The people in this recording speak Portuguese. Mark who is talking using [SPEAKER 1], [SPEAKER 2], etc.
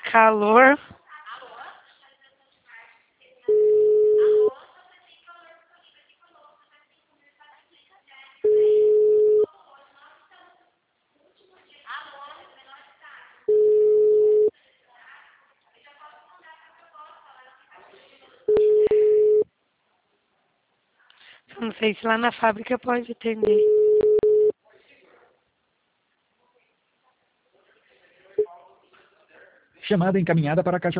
[SPEAKER 1] calor. Eu não sei se lá na fábrica pode atender.
[SPEAKER 2] Chamada encaminhada para a caixa